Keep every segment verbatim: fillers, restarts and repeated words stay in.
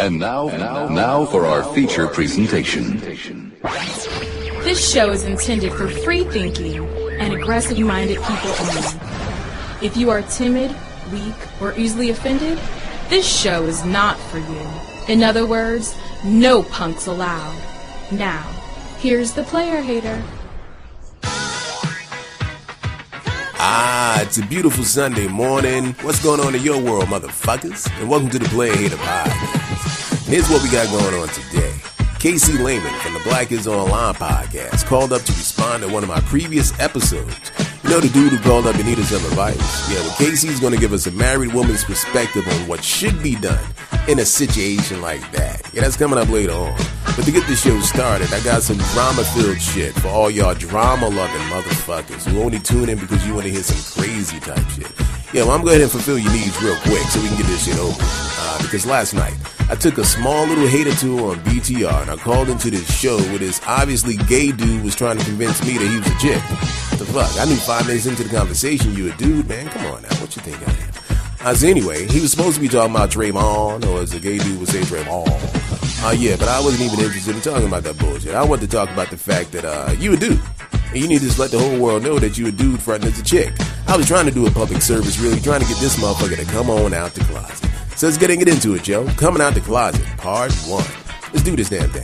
And now, now, now for our feature presentation. This show is intended for free-thinking and aggressive-minded people only. If you are timid, weak, or easily offended, this show is not for you. In other words, no punks allowed. Now, here's the player hater. Ah, it's a beautiful Sunday morning. What's going on in your world, motherfuckers? And welcome to the Player Hater Podcast. And here's what we got going on today. K C Lehman from the Black Is Online podcast called up to respond to one of my previous episodes. You know the dude who called up and needed some advice? Yeah, well, K C's going to give us a married woman's perspective on what should be done in a situation like that. Yeah, that's coming up later on. But to get this show started, I got some drama-filled shit for all y'all drama-loving motherfuckers who only tune in because you want to hear some crazy type shit. Yeah, well, I'm going to go ahead and fulfill your needs real quick so we can get this shit over. Uh, because last night, I took a small little hater tour on B T R and I called into this show where this obviously gay dude was trying to convince me that he was a chick. What the fuck? I knew five minutes into the conversation you a dude, man. Come on now. What you think I am? Uh, so anyway, he was supposed to be talking about Draymond, or as a gay dude would say, Draymond. Uh, yeah, but I wasn't even interested in talking about that bullshit. I wanted to talk about the fact that uh, you a dude. And you need to just let the whole world know that you a dude fronting as a chick. I was trying to do a public service, really, trying to get this motherfucker to come on out the closet. So let's get into it, Joe. Coming out the closet, part one. Let's do this damn thing.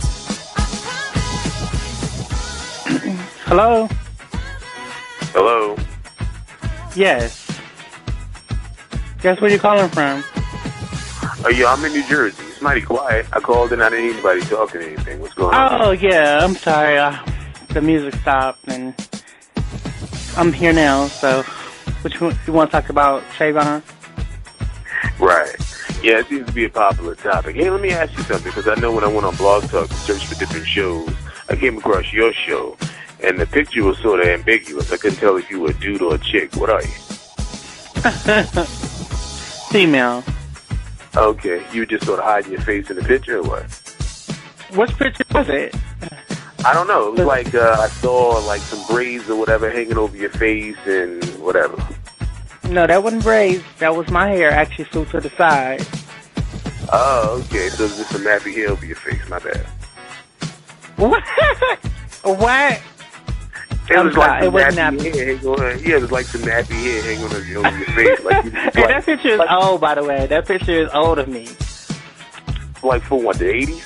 Hello? Hello? Yes. Guess where you calling from? Oh, yeah, I'm in New Jersey. It's mighty quiet. I called and I didn't hear anybody talking or anything. What's going on? Oh, yeah, I'm sorry. Uh, the music stopped, and I'm here now, so which one you want to talk about, Trayvon? Right. Yeah, it seems to be a popular topic. Hey, let me ask you something, because I know when I went on Blog Talk to search for different shows, I came across your show, and the picture was sort of ambiguous. I couldn't tell if you were a dude or a chick. What are you? Female. Okay. You just sort of hiding your face in the picture, or what? Which picture was it? I don't know. It was like uh, I saw like some braids or whatever hanging over your face and whatever. No, that wasn't braids. That was my hair actually flew to the side. Oh, okay. So it's just a nappy hair over your face. My bad. What? What? It was like it wasn't nappy nappy. hair hanging on. Yeah, it was like some nappy hair hanging over your, over your face. Like, you, hey, like, that picture is like, old, by the way. That picture is old of me. Like for what, the eighties?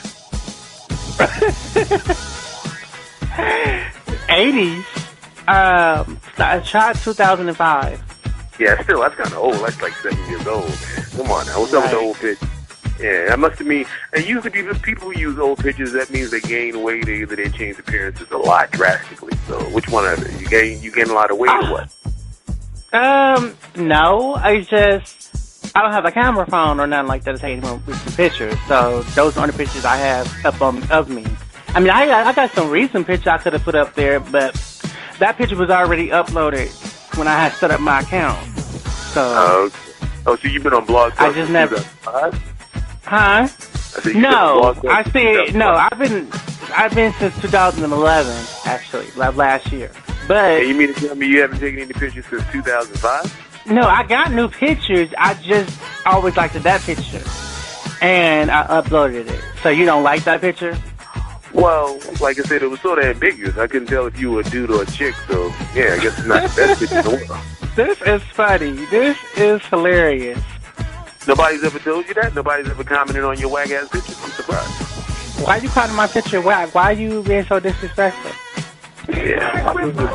eighties? Um, I tried two thousand five. Yeah, still, that's kind of old. That's like seven years old, man. Come on now. What's up with the old picture? Yeah, that must have mean, and usually people, people who use old pictures, that means they gain weight, or either they change appearances a lot drastically. So which one are they? You gain, you gain a lot of weight or what? Um, no, I just, I don't have a camera phone or nothing like that to take any recent pictures. So those are the only pictures I have up on, of me. I mean, I, I got some recent pictures I could have put up there, but that picture was already uploaded when I had set up my account. So. Oh, okay. Oh, so you've been on Blog Talk I just never. Huh? I no, I see. No, I've been, I've been since two thousand eleven, actually, like last year. But hey, you mean to tell me you haven't taken any pictures since two thousand five? No, I got new pictures. I just always liked that picture, and I uploaded it. So you don't like that picture? Well, like I said, it was sort of ambiguous. I couldn't tell if you were a dude or a chick. So yeah, I guess it's not the best picture in the world. This is funny. This is hilarious. Nobody's ever told you that? Nobody's ever commented on your wag-ass pictures? I'm surprised. Why are you calling my picture wag? Why are you being so disrespectful? Yeah.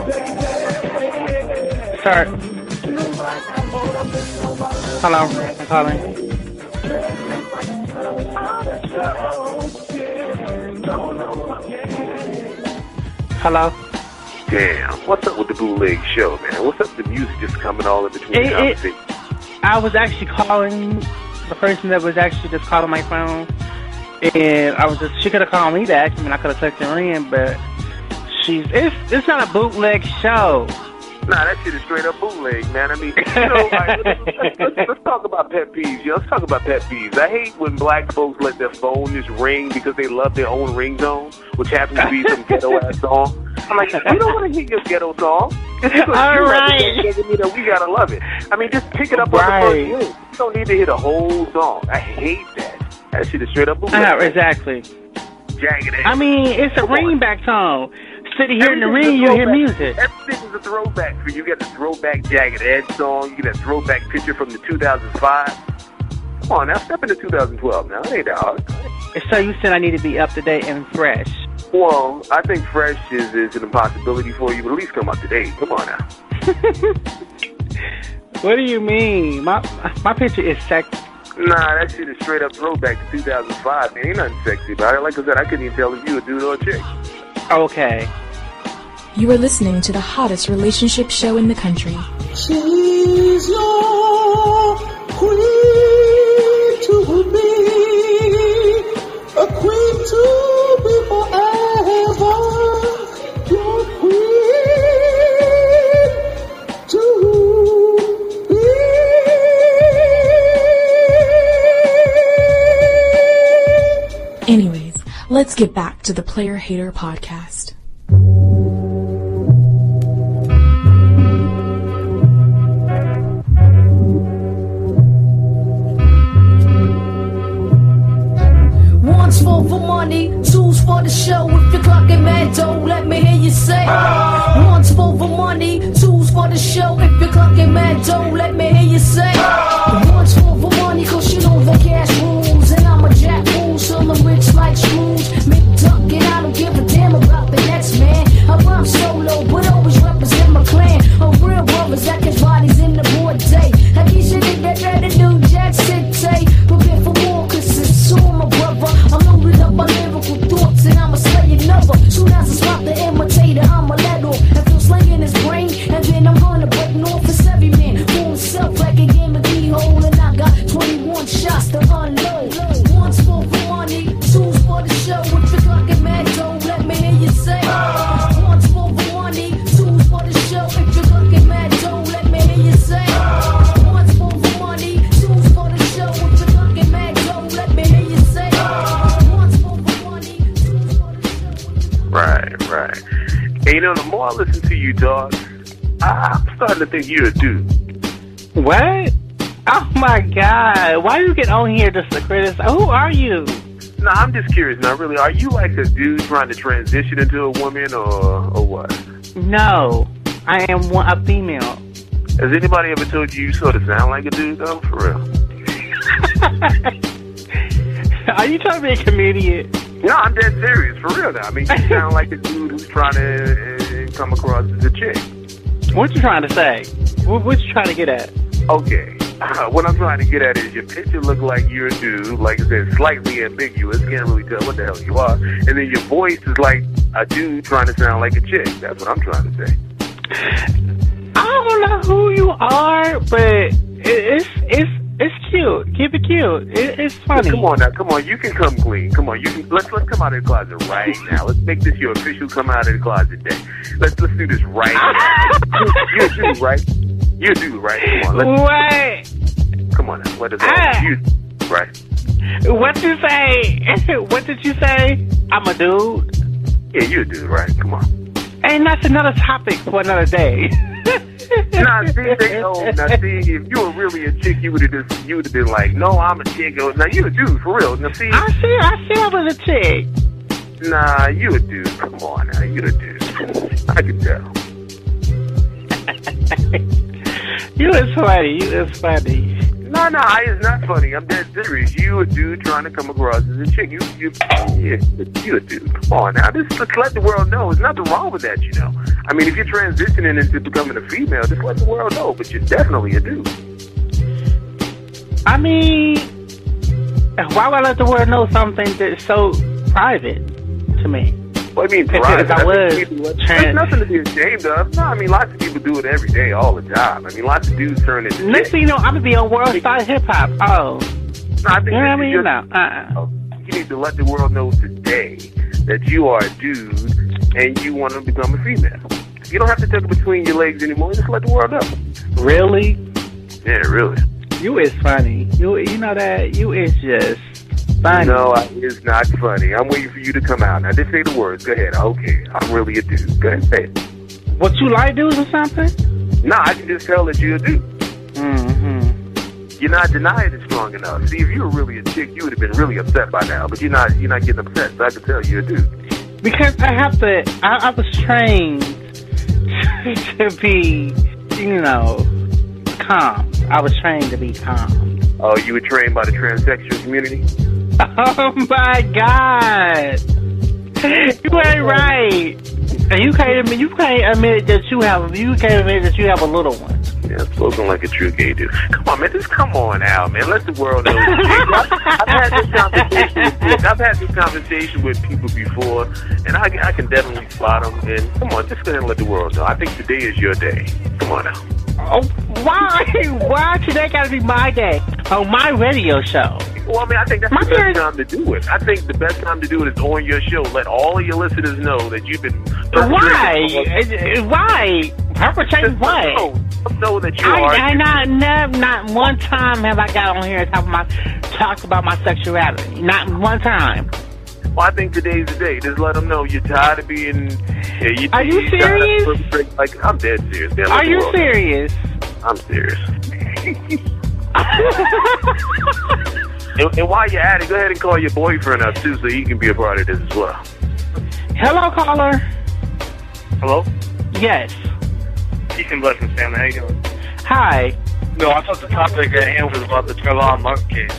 Sir. Hello, I'm calling. Hello? Damn. What's up with the bootleg show, man? What's up with the music just coming all in between it, the conversation? I was actually calling the person that was actually just calling my phone, and I was just, she could have called me back. I mean, I could have clicked her in, but she's, it's, it's not a bootleg show. Nah, that shit is straight up bootleg, man. I mean, you know, like, let's, let's, let's talk about pet peeves. Yo, let's talk about pet peeves. I hate when black folks let their phone just ring because they love their own ringtone, which happens to be some ghetto-ass song. I'm like, we don't want to hear your ghetto song. All right. Doesn't mean that we got to love it. I mean, just pick it up right. on the first ring. You don't need to hear the whole song. I hate that. That shit is straight up bootleg. Uh, exactly. Jagged Edge. I mean, it's a ringback song. Sitting here in the ring, you hear music. Everything is a throwback for you. You get the throwback Jagged Edge song. You get a throwback picture from the two thousand five. Come on now, step into two thousand twelve now. It ain't that hard. So you said I need to be up to date and fresh. Well, I think fresh is, is an impossibility for you, but at least come up to date. Come on now. What do you mean? My my picture is sexy. Nah, that shit is straight up throwback to two thousand five. Man, ain't nothing sexy about it. Like I said, I couldn't even tell if you a dude or a chick. Okay. You are listening to the hottest relationship show in the country. She's your queen to be, a queen to be forever, your queen to be. Anyways, let's get back to the Player Hater Podcast. One's for for money, two's for the show. If you're clocking mad dough, let me hear you say. One's for for money, two's for the show. If you're clocking mad dough, let me hear you say. One's for for money, cause you know the cash rules. And I'm a jack fool, so I'm rich like Scrooge. McDuck, and I don't give a damn about the next man. I rhyme solo, but always represent my clan. A real brothers that catch bodies in the board day. I keep shit that ready to do Jack City. Prepare for war, cause it's all my brother. I'm loaded up my lyrical thoughts and I'ma slay another. Soon as I spot the imitator, I'ma let off. And feel slinging his brain, and then I'm gonna break north. It's every man for himself like a game of keyhole. And I got twenty-one shots to unload. One's for for money, two's for the show. If you're clocking mad dough, let me hear you say. One's for for money, two's for the show. If you're clocking mad dough, let me hear you say. One's for for money, two's for the show. If you're clocking mad dough, let me hear you say. Right, right. And you know, the more I listen to you, dog, I'm starting to think you're a dude. What? Oh my God! Why you get on here just to criticize? Who are you? No, I'm just curious. Now, really, are you like a dude trying to transition into a woman, or or what? No, I am one, a female. Has anybody ever told you you sort of sound like a dude, though? For real? Are you trying to be a comedian? No, I'm dead serious. For real, now. I mean, you sound like a dude who's trying to uh, come across as a chick. What you trying to say? What, what you trying to get at? Okay. Uh, what I'm trying to get at is your picture look like you're a dude, like I said, slightly ambiguous, can't really tell what the hell you are. And then your voice is like a dude trying to sound like a chick. That's what I'm trying to say. I don't know who you are, but it, it's it's it's cute. Keep it cute. It, it's funny. Come on now, come on. You can come clean. Come on, you can. Let's let's come out of the closet right now. Let's make this your official come out of the closet day. Let's let's do this right now. You're a dude, right? You're a dude, right? Come on. Let's, Wait. Come on now. What is Ah. that? You, right? What you say? What did you say? I'm a dude. Yeah, you're a dude, right? Come on. And that's another topic for another day. Nah, see, they know. Now, see, if you were really a chick, you would have just, you would have been like, no, I'm a chick. Now, you a dude, for real. Now, see. I see, I see I was a chick. Nah, you a dude. Come on now, you a dude. I can tell. You is funny. You is funny. No, no, it's not funny. I'm dead serious. You a dude trying to come across as a chick. You, you, yeah, you a dude. Come on now. Just, just let the world know. There's nothing wrong with that, you know. I mean, if you're transitioning into becoming a female, just let the world know. But you're definitely a dude. I mean, why would I let the world know something that's so private to me? What do you mean, If- private? if I was mean, trans- there's nothing to be ashamed of. No, I mean, lots of people do it every day, all the time. I mean, lots of dudes turn into Next chicks. thing you know, I'm gonna be on World Star Hip Hop. Oh, No, I think you know what I that mean? you No, just- uh-uh. You need to let the world know today that you are a dude and you want to become a female. You don't have to tuck it between your legs anymore. Just let the world know. Really? Yeah, really. You is funny. You you know that you is just funny. No, I, it's not funny. I'm waiting for you to come out. Now, just say the words. Go ahead. Okay, I'm really a dude. Go ahead, say it. What, you like dudes or something? No, I can just tell that you're a dude. Mm-hmm. You're not denying it strong enough. See, if you were really a chick, you would have been really upset by now. But you're not. You're not getting upset. So I can tell you're a dude. Because I have to. I, I was trained to be, you know, calm. I was trained to be calm. Oh, you were trained by the transsexual community? Oh my God! You ain't right. And you can't admit. You can't admit that you have. You can't admit that you have a little one. Yeah, spoken like a true gay dude. Come on, man, just come on out, man. Let the world know. I've, I've had this conversation. With, I've had this conversation with people before, and I, I can definitely spot them. And come on, just go ahead and let the world know. I think today is your day. Come on now. Oh, why? Why today got to be my day on my radio show? Well, I mean, I think that's my the best parents- time to do it. I think the best time to do it is on your show. Let all of your listeners know that you've been. Why? Why? Perpetrating what? Know, know that you I, are. I not, never, not one time have I got on here and talk about, talked about my sexuality. Not one time. Well, I think today's the day. Just let them know you're tired of being. Yeah, you, Are you you're tired of- serious? Like, I'm dead serious. Man. Let Are the you world know. serious? I'm serious. and, and while you're at it, go ahead and call your boyfriend up too, so he can be a part of this as well. Hello, caller. Hello? Yes. Peace and blessings, family. How you doing? Hi. No, I thought the topic at hand was about the Trayvon Martin case.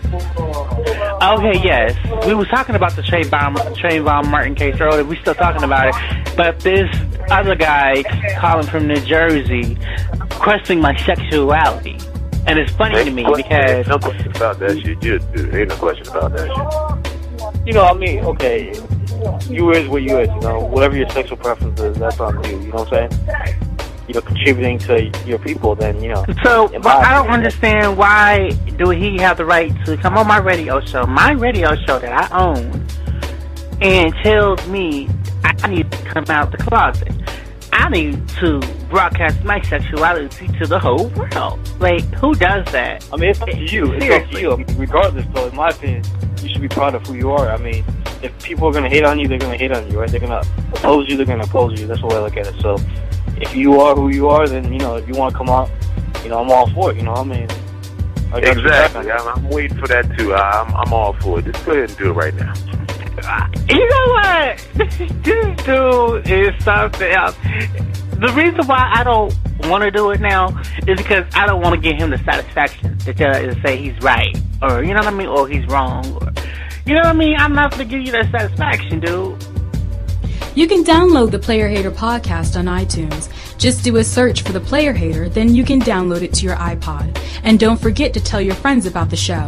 Okay, yes. We were talking about the Trayvon, Trayvon Martin case earlier. We're still talking about it. But this other guy calling from New Jersey questioning my sexuality. And it's funny Ain't to me no because... no question about that shit. You dude, ain't no question about that shit. You know, I mean, okay, you is what you is, you know. Whatever your sexual preference is, that's on you, you know what I'm saying? You're contributing to your people, then, you know. So, but I don't understand why do he have the right to come on my radio show, my radio show that I own, and tells me I need to come out the closet. I need to broadcast my sexuality to the whole world. Like, who does that? I mean, it's up to you. It's up to you. I mean, regardless, though, in my opinion, you should be proud of who you are. I mean, if people are going to hate on you, they're going to hate on you, right? They're going to oppose you, they're going to oppose you. That's the way I look at it. So, if you are who you are, then, you know, if you want to come out, you know, I'm all for it, you know what I mean? I Exactly. I'm, I'm waiting for that, too. I'm, I'm all for it. Just go ahead and do it right now. You know what? This dude is something else. The reason why I don't want to do it now is because I don't want to give him the satisfaction to, tell, to say he's right, or, you know what I mean, or he's wrong, or, you know what I mean? I'm not going to give you that satisfaction, dude. You can download the Player Hater podcast on iTunes. Just do a search for the Player Hater, then you can download it to your iPod. And don't forget to tell your friends about the show.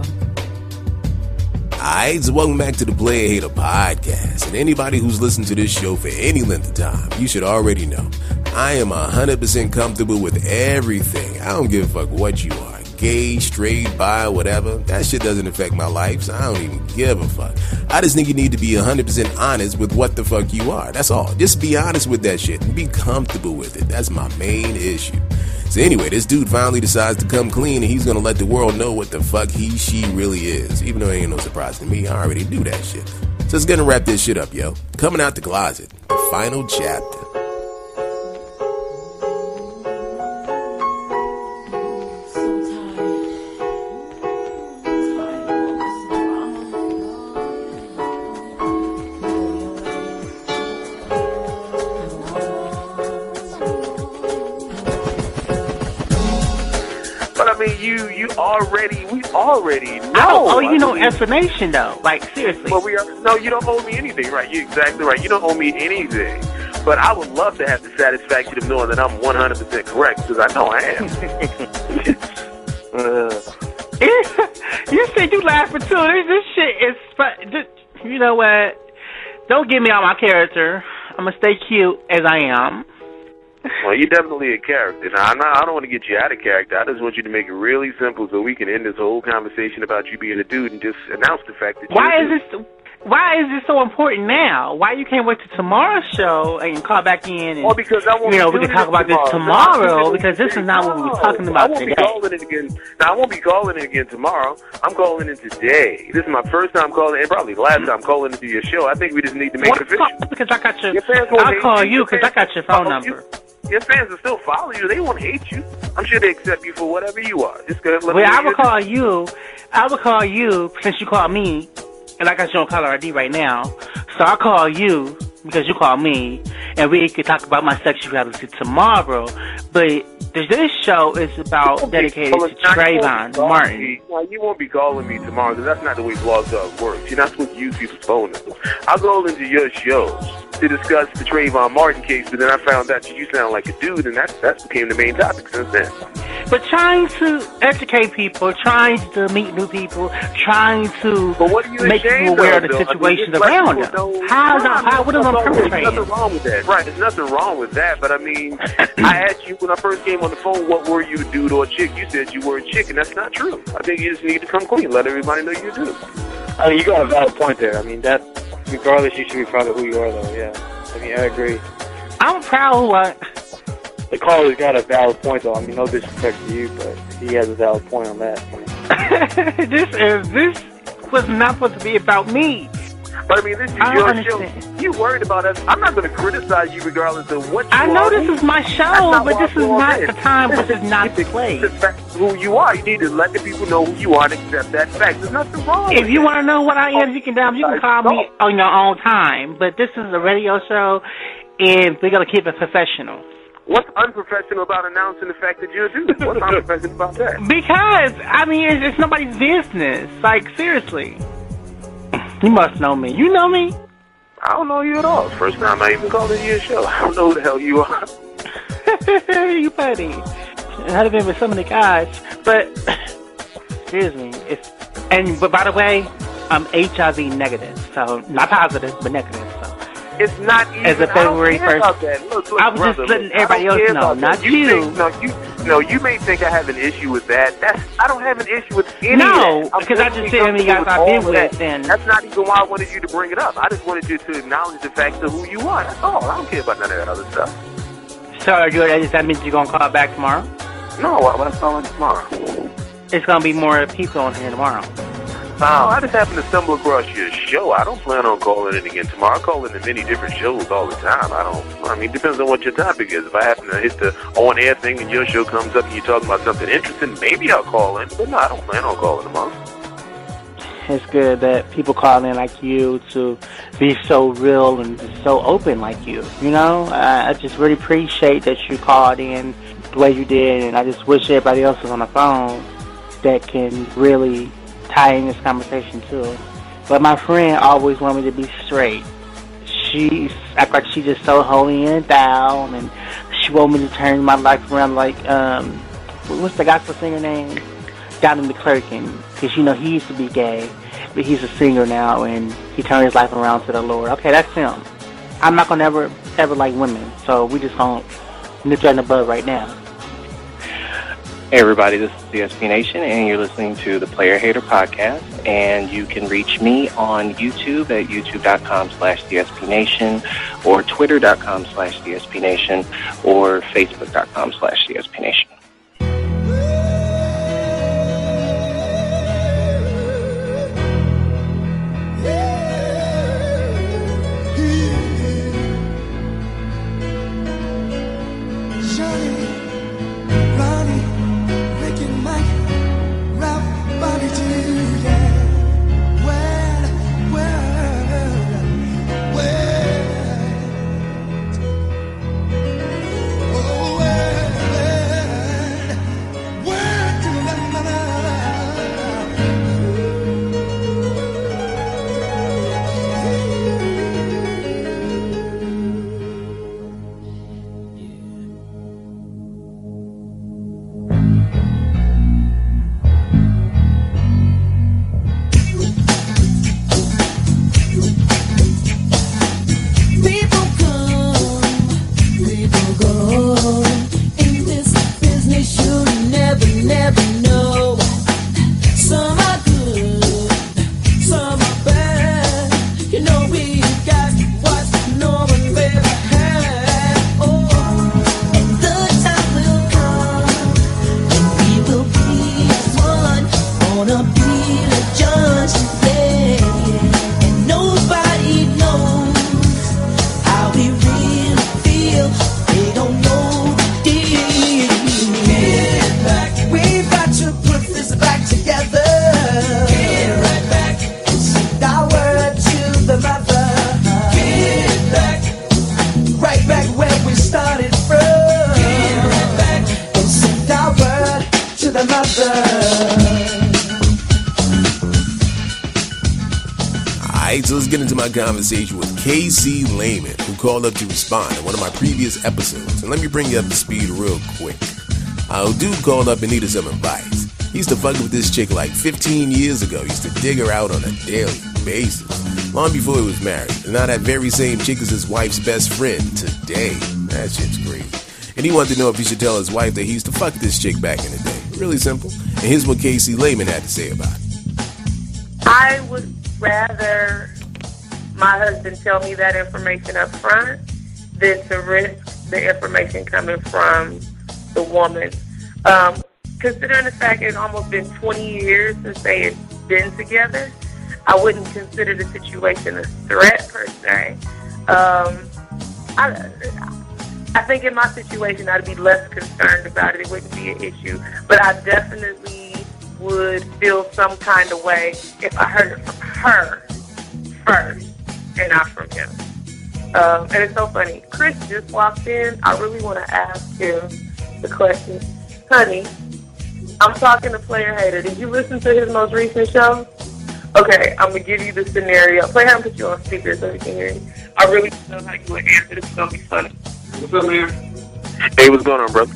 Alright, so welcome back to the Player Hater podcast. And anybody who's listened to this show for any length of time, you should already know I am one hundred percent comfortable with everything. I don't give a fuck what you are. Gay, straight, bi, whatever. That shit doesn't affect my life, so I don't even give a fuck. I just think you need to be one hundred percent honest with what the fuck you are. That's all. Just be honest with that shit and be comfortable with it. That's my main issue. So anyway, this dude finally decides to come clean and he's gonna let the world know what the fuck he, she really is. Even though it ain't no surprise to me, I already knew that shit. So it's gonna wrap this shit up, yo. Coming out the closet, the final chapter. You, you already, we already know. I don't owe you I no mean, explanation, though. Like, seriously. Well, we are, no, you don't owe me anything, right? You're exactly right. You don't owe me anything. But I would love to have the satisfaction of knowing that I'm one hundred percent correct, because I know I am. uh. You said you laughing, too. This, this shit is fun. This, you know what? Don't give me all my character. I'm going to stay cute as I am. Well, you're definitely a character. Now, I'm not, I don't want to get you out of character. I just want you to make it really simple so we can end this whole conversation about you being a dude and just announce the fact that you're Why a is dude. this... Why is this so important now? Why you can't wait till tomorrow's show and call back in and, well, because I won't you know, be we can doing talk about tomorrow. this tomorrow no, because this is not what we were talking I about won't today. Be calling it again. Now, I won't be calling it again tomorrow. I'm calling it today. This is my first time calling, and probably the last time calling into your show. I think we just need to make Well, it official. because I got your, Your fans won't I'll hate call you. you because I got your phone Oh, number. You, Your fans will still follow you. They won't hate you. I'm sure they accept you for whatever you are. Just go ahead and let Well, me I know would call you. I would call you since you called me, and I got you on caller I D right now. So I call you because you called me, and we could talk about my sexuality tomorrow. But this show is about dedicated to Trayvon Martin. Me. No, you won't be calling me tomorrow because that's not the way Blog Talk works. You're not supposed to use people's phone numbers. I'll go into your shows to discuss the Trayvon Martin case, but then I found out that you sound like a dude, and that that became the main topic since then. But trying to educate people, trying to meet new people, trying to but what are you make people aware of the though? situations I mean, around like them. How, no, how, what is on perpetrating? There's nothing wrong with that. Right, there's nothing wrong with that, but I mean, I asked you when I first came on the phone, what were you, a dude or a chick? You said you were a chick, and that's not true. I think you just need to come clean, let everybody know you do. I mean, you got a valid point there. I mean, that, regardless, you should be proud of who you are, though, yeah. I mean, I agree. I'm proud of who I... The caller's got a valid point, though. I mean, no disrespect to you, but he has a valid point on that. this is, this was not supposed to be about me. But I mean, this is I your understand. show. You worried about us. I'm not going to criticize you regardless of what you I are. know this is my show, but this is not the time This for this not to play. The fact of who you are. You need to let the people know who you are and accept that fact. There's nothing wrong If with you it. want to know what I am, you can down. You can call me on your own time. But this is a radio show, and we're gonna keep it professional. What's unprofessional about announcing the fact that you're a dude? What's unprofessional about that? Because I mean, it's, it's nobody's business. Like seriously, you must know me. You know me. I don't know you at all. First time I even called into your show. I don't know who the hell you are. You funny. I'd have been with some of the guys, but excuse me. It's and but by the way, I'm H I V negative, so not positive, but negative. So. It's not even. As of February I don't care first. about that. Look, look, I was brother, just letting look, everybody I don't else care know, about not that. you. Think, no, you. No, you may think I have an issue with that. That's I don't have an issue with any No, of that. because I just said how many guys I've been with, and that's not even why I wanted you to bring it up. I just wanted you to acknowledge the fact of who you are. That's all. I don't care about none of that other stuff. So are you, does that mean you're gonna call back tomorrow? No, why would I call in tomorrow? It's gonna be more people on here tomorrow. No, I just happened to stumble across your show. I don't plan on calling in again tomorrow. I call into many different shows all the time. I don't, I mean, it depends on what your topic is. If I happen to hit the on-air thing and your show comes up and you're talking about something interesting, maybe I'll call in. But no, I don't plan on calling tomorrow. It's good that people call in like you to be so real and so open like you. You know, I, I just really appreciate that you called in the way you did, and I just wish everybody else was on the phone that can really tie in this conversation too. But my friend always wanted me to be straight. She act like she just so holy and down, and she want me to turn my life around like um, what's the gospel singer name? Donnie McClurkin, because you know he used to be gay, but he's a singer now, and he turned his life around to the Lord. Okay, that's him. I'm not gonna ever ever like women, so we just gonna nip that in the bud right now. Hey everybody, this is D S P Nation, and you're listening to the Player Hater Podcast, and you can reach me on YouTube at youtube.com slash DSPNation, or twitter.com slash DSPNation, or facebook.com slash DSPNation. Oh, well, well. Alright, so let's get into my conversation with K C Lehman, who called up to respond in one of my previous episodes. And let me bring you up to speed real quick. Our dude called up and needed some advice. He used to fuck with this chick like fifteen years ago. He used to dig her out on a daily basis, long before he was married. And now that very same chick is his wife's best friend today. That shit's crazy. And he wanted to know if he should tell his wife that he used to fuck this chick back in the day. Really simple. And here's what K C Lehman had to say about it. I would rather my husband tell me that information up front than to risk the information coming from the woman. Um, considering the fact it's almost been twenty years since they had been together, I wouldn't consider the situation a threat per se. Um, I, I think in my situation I'd be less concerned about it. It wouldn't be an issue. But I definitely would feel some kind of way if I heard it from her first and not from him. Um, and it's so funny. Chris just walked in. I really want to ask him the question. Honey, I'm talking to Player Hater. Did you listen to his most recent show? Okay, I'm going to give you the scenario. Player Hater, put you on speaker so he can hear you. I really don't know how you would answer. This is going to be funny. What's up, man? Hey, what's going on, brother?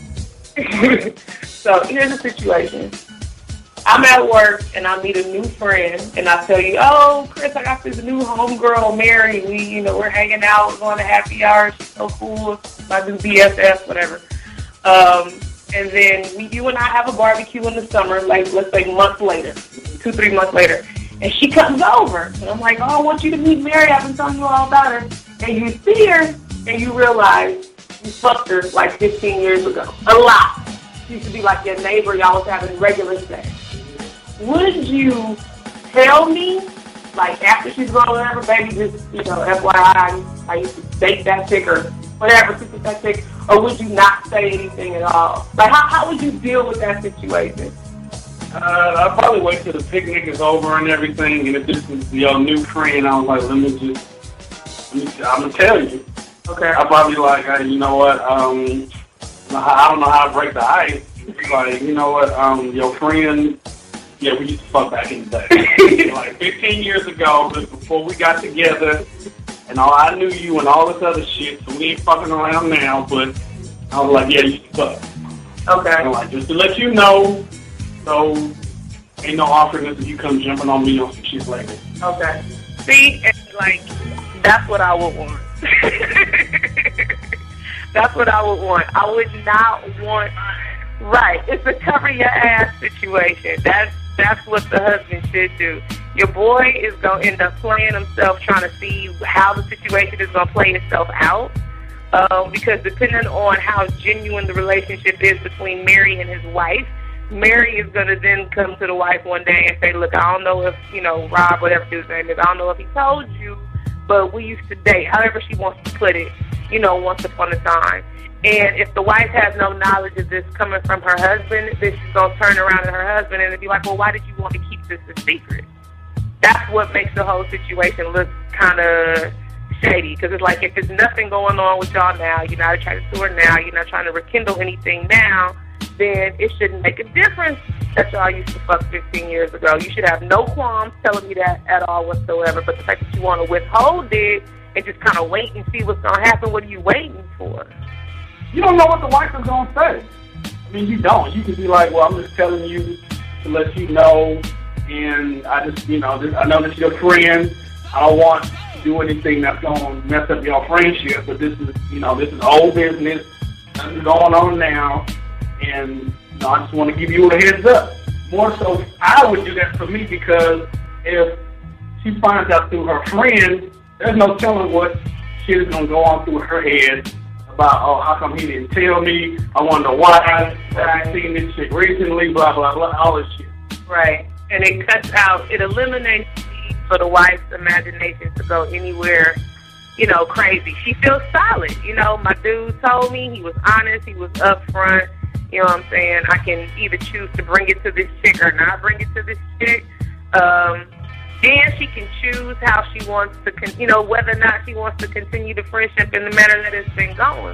So here's the situation. I'm at work and I meet a new friend and I tell you, oh, Chris, I got this new homegirl, Mary. We, you know, we're hanging out, we're going to happy hour. She's so cool. I do B F F, whatever. Um, and then we, you and I have a barbecue in the summer, like let's say months later, two, three months later. And she comes over and I'm like, oh, I want you to meet Mary. I've been telling you all about her. And you see her and you realize you fucked her like fifteen years ago. A lot. She used to be like your neighbor. Y'all was having regular sex. Would you tell me, like, after she's gone, whatever, baby, just, you know, F Y I, I used to date that chick or whatever, sleep with that chick, or would you not say anything at all? Like, how, how would you deal with that situation? Uh, I'll probably wait till the picnic is over and everything, and if this is your new friend, I was like, let me just, let me, I'm going to tell you. Okay. I'll probably like, hey, you know what, um, I don't know how to break the ice. Like, you know what, um, your friend... Yeah, we used to fuck back in the day. Like fifteen years ago, before we got together, and all I knew you and all this other shit, so we ain't fucking around now, but I was like, yeah, you used to fuck. Okay. And like, just to let you know, so ain't no awkwardness if you come jumping on me on some shit later. Okay. See, and like, that's what I would want. That's what I would want. I would not want, right, it's a cover your ass situation. That's That's what the husband should do. Your boy is going to end up playing himself trying to see how the situation is going to play itself out. Um, because depending on how genuine the relationship is between Mary and his wife, Mary is going to then come to the wife one day and say, look, I don't know if, you know, Rob, whatever his name is, I don't know if he told you, but we used to date, however she wants to put it, you know, once upon a time. And if the wife has no knowledge of this coming from her husband, then she's going to turn around to her husband and be like, well, why did you want to keep this a secret? That's what makes the whole situation look kind of shady. Because it's like, if there's nothing going on with y'all now, you're not trying to sue her now, you're not trying to rekindle anything now, then it shouldn't make a difference that y'all used to fuck fifteen years ago. You should have no qualms telling me that at all whatsoever. But the fact that you want to withhold it and just kind of wait and see what's going to happen, what are you waiting for? You don't know what the wife is going to say. I mean, you don't. You can be like, well, I'm just telling you to let you know, and I just, you know, this, I know this is your friend. I don't want to do anything that's going to mess up your friendship, but this is, you know, this is old business. Nothing's going on now, and, you know, I just want to give you a heads up. More so, I would do that for me, because if she finds out through her friend, there's no telling what shit is going to go on through her head. About, oh, how come he didn't tell me? I want to know why. I've seen this shit recently, blah, blah, blah, all this shit. Right. And it cuts out, it eliminates the need for the wife's imagination to go anywhere, you know, crazy. She feels solid. You know, my dude told me, he was honest, he was upfront. You know what I'm saying? I can either choose to bring it to this chick or not bring it to this chick. Um... And she can choose how she wants to, con- you know, whether or not she wants to continue the friendship in the manner that it's been going.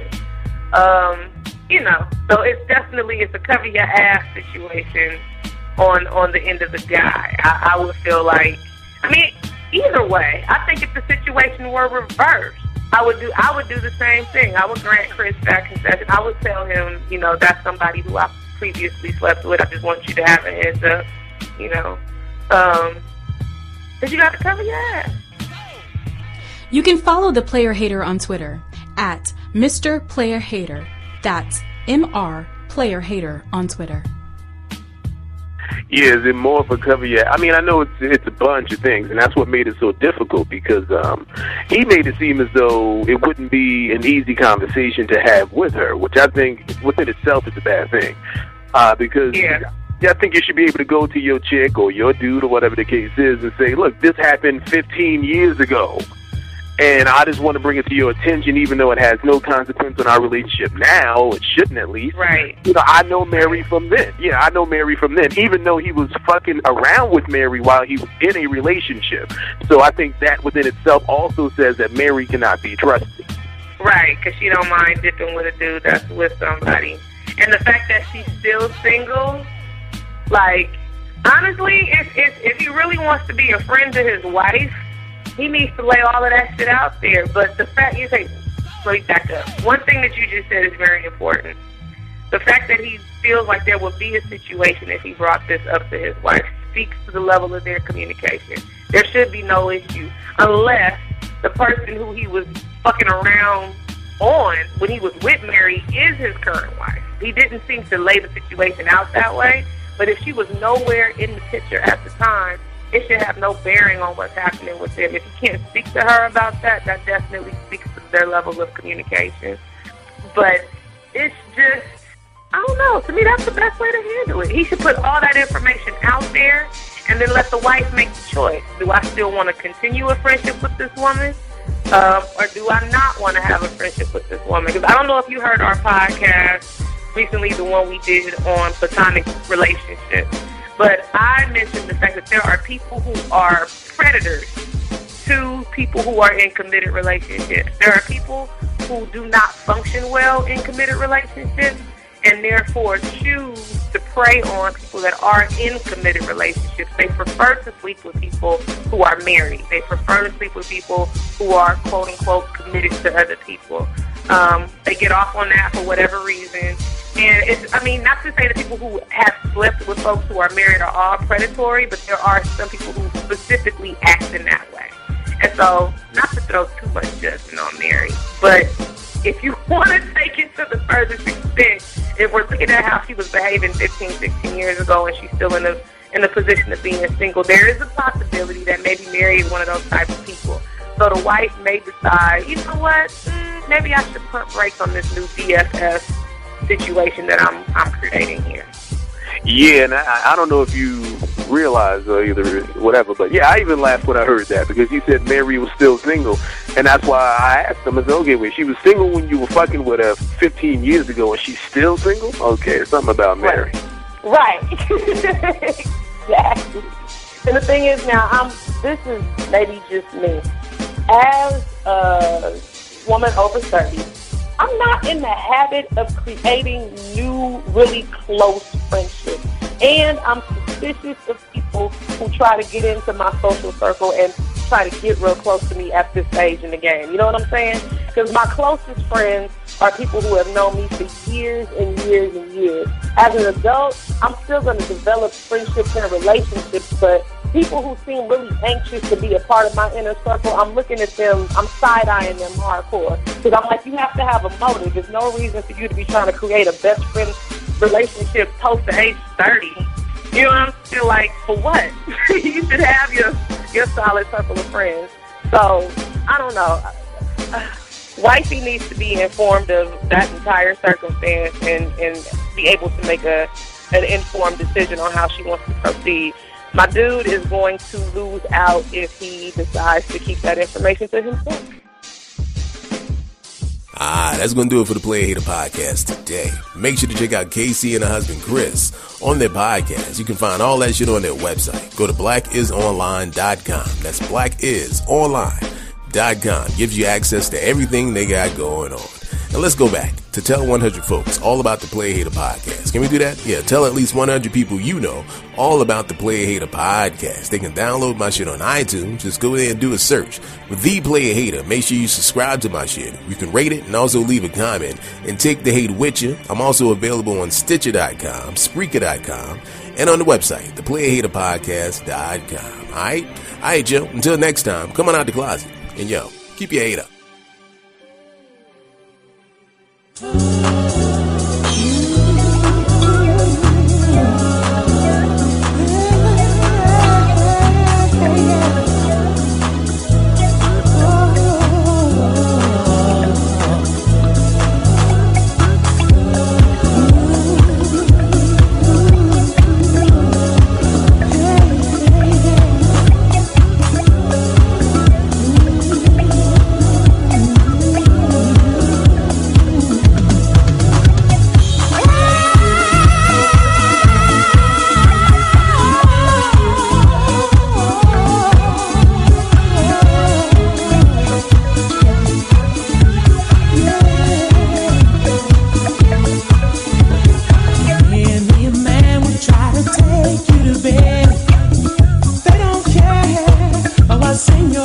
Um, you know, so it's definitely, it's a cover your ass situation on on the end of the guy. I, I would feel like, I mean, either way, I think if the situation were reversed, I would do I would do the same thing. I would grant Chris that concession. I would tell him, you know, that's somebody who I previously slept with. I just want you to have a heads up, you know. Um, but you got to cover your ass. You can follow the Player Hater on Twitter at Mister Player Hater. That's M R Player Hater on Twitter. Yeah, is it more of a cover? Yeah, I mean, I know it's it's a bunch of things, and that's what made it so difficult, because um, he made it seem as though it wouldn't be an easy conversation to have with her, which I think within itself is a bad thing, uh, because yeah. I think you should be able to go to your chick or your dude or whatever the case is and say, look, this happened fifteen years ago, and I just want to bring it to your attention, even though it has no consequence on our relationship now. It shouldn't, at least. Right. You know, I know Mary from then. Yeah, I know Mary from then, even though he was fucking around with Mary while he was in a relationship. So I think that within itself also says that Mary cannot be trusted. Right, because she don't mind dipping with a dude that's with somebody. And the fact that she's still single, like, honestly, if, if, if he really wants to be a friend to his wife, he needs to lay all of that shit out there. But the fact, you say, let me back up. One thing that you just said is very important. The fact that he feels like there would be a situation if he brought this up to his wife speaks to the level of their communication. There should be no issue unless the person who he was fucking around on when he was with Mary is his current wife. He didn't seem to lay the situation out that way. But if she was nowhere in the picture at the time, it should have no bearing on what's happening with them. If you can't speak to her about that, that definitely speaks to their level of communication. But it's just, I don't know. To me, that's the best way to handle it. He should put all that information out there and then let the wife make the choice. Do I still want to continue a friendship with this woman? Um, or do I not want to have a friendship with this woman? Because I don't know if you heard our podcast recently, the one we did on platonic relationships. But I mentioned the fact that there are people who are predators to people who are in committed relationships. There are people who do not function well in committed relationships and therefore choose to prey on people that are in committed relationships. They prefer to sleep with people who are married. They prefer to sleep with people who are, quote unquote, committed to other people. Um, they get off on that for whatever reason. And it's, I mean, not to say that people who have slept with folks who are married are all predatory, but there are some people who specifically act in that way. And so, not to throw too much judgment on Mary, but if you want to take it to the furthest extent, if we're looking at how she was behaving fifteen, sixteen years ago and she's still in the, in the position of being single, there is a possibility that maybe Mary is one of those types of people. So the wife may decide, you know what, mm, maybe I should pump brakes on this new B F F situation that I'm I'm creating here. Yeah, and I, I don't know if you realize or either whatever, but yeah, I even laughed when I heard that because you said Mary was still single, and that's why I asked him, I said, okay, wait, she was single when you were fucking with her fifteen years ago, and she's still single? Okay, something about Mary. Right. Exactly. And the thing is now, I'm. This is maybe just me. As a woman over thirty, I'm not in the habit of creating new, really close friendships. And I'm suspicious of people who try to get into my social circle and try to get real close to me at this stage in the game. You know what I'm saying? Because my closest friends are people who have known me for years and years and years. As an adult, I'm still going to develop friendships and relationships, but people who seem really anxious to be a part of my inner circle, I'm looking at them, I'm side-eyeing them hardcore. Because I'm like, you have to have a motive. There's no reason for you to be trying to create a best friend relationship post the age thirty. You know what I'm saying? Like, for what? You should have your, your solid circle of friends. So, I don't know. Uh, Wifey needs to be informed of that entire circumstance and, and be able to make a an informed decision on how she wants to proceed. My dude is going to lose out if he decides to keep that information to himself. Ah, that's going to do it for the Player Hater Podcast today. Make sure to check out K C and her husband Chris on their podcast. You can find all that shit on their website. Go to black is online dot com. That's black is online dot com. Gives you access to everything they got going on. Now let's go back to tell one hundred folks all about the Player Hater Podcast. Can we do that? Yeah, tell at least one hundred people you know all about the Player Hater Podcast. They can download my shit on iTunes. Just go there and do a search with The Player Hater. Make sure you subscribe to my shit. You can rate it and also leave a comment and take the hate with you. I'm also available on Stitcher dot com, Spreaker dot com, and on the website, the player hater podcast dot com. Alright? Alright, yo. Until next time, come on out the closet. And yo, keep your hate up. Sing